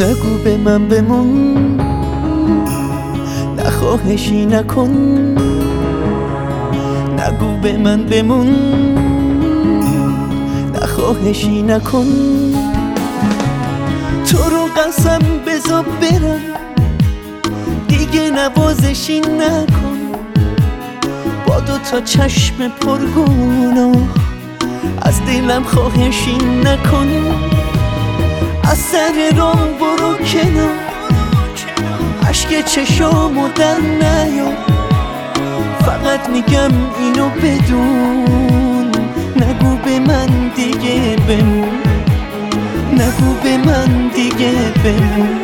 نگو به من بمون، نخواهشی نکن. نگو به من بمون، نخواهشی نکن. تو رو قسم بذار برم، دیگه نوازشی نکن. با دوتا چشم پرگناه از دلم خواهشی نکن. از سر راه برو کنار، اشک چشامو در نیار. فقط میگم اینو بدون، نگو به من دیگه بمون. نگو به من دیگه بمون.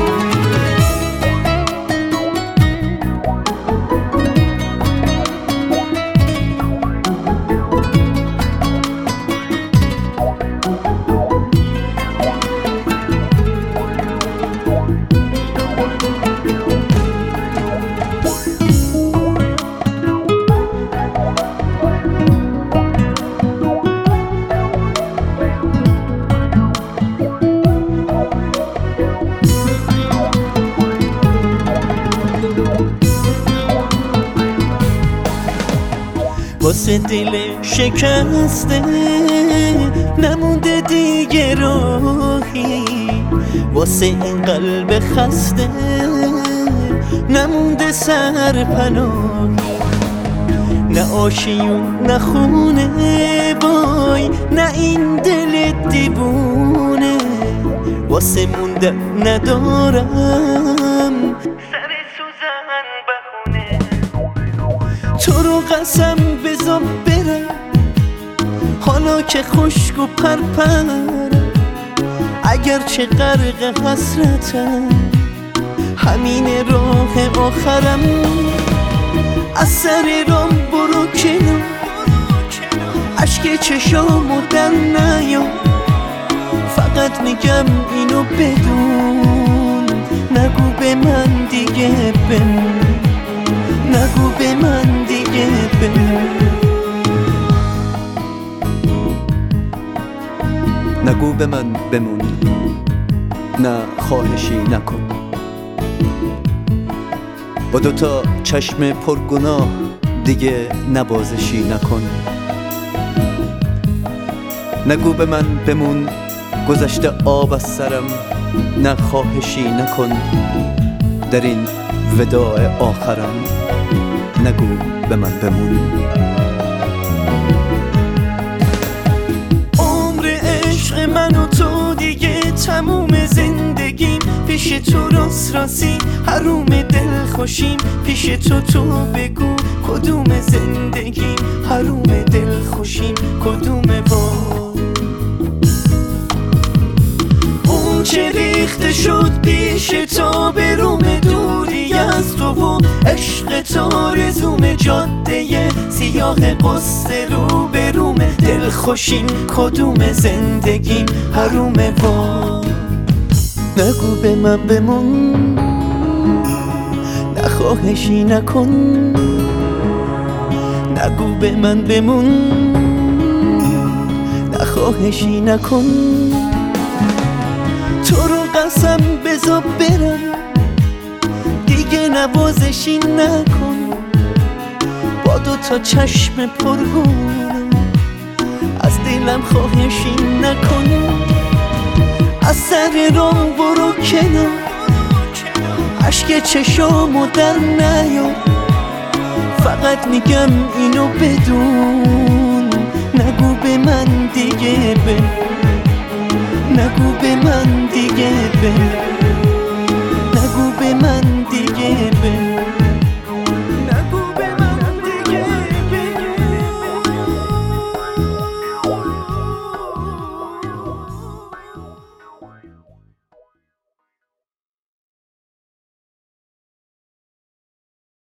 واسه دل شکسته نمونده دیگه راهی، واسه این قلب خسته نمونده سرپناهی. نه آشیون نه خونه وای، نه این دل دیوونه. واسه موندن ندارم سر سوزن بخونه. تو رو قسم بذار برم، حالا که خشک و پرپرم. اگر چه غرق حسرتم، همین راه آخرم. از سر راه برو کنار، اشک چشامو در نیار. فقط میگم اینو بدون، نگو به من دیگه بمون. نگو به من دیگه بمون. نگو به من بمون، نه خواهشی نکن. با دوتا چشم پرگناه دیگه نوازشی نکن. نگو به من بمون، گذشته آب از سرم، نه خواهشی نکن. در این وداع آخرم نگو به من بمون. عمر عشق من و تو دیگه تموم. زندگیم پیش تو راست راستی، حروم دل خوشیم پیش تو بگو کدوم زندگیم، حروم دل خوشیم کدومه. اون چه ریخته شد پیش تو به روم، دوری از تو و عشق تو رزوم. جاده سیاه قصه رو به روم، دل خوشیم کدوم زندگیم، حرومه. نگو به من بمون، نخواهشی نکن. نگو به من بمون، نخواهشی نکن. تو رو قسم بذار برم، دیگه نوازشی نکن. با دوتا چشم پرگناه از دلم خواهشی نکن. از سر راه برو کنار، اشک چشامو در نیار. فقط میگم اینو بدون، نگو به من دیگه بمون. نگو به من دیگه بمون. نگو به من دیگه بمون.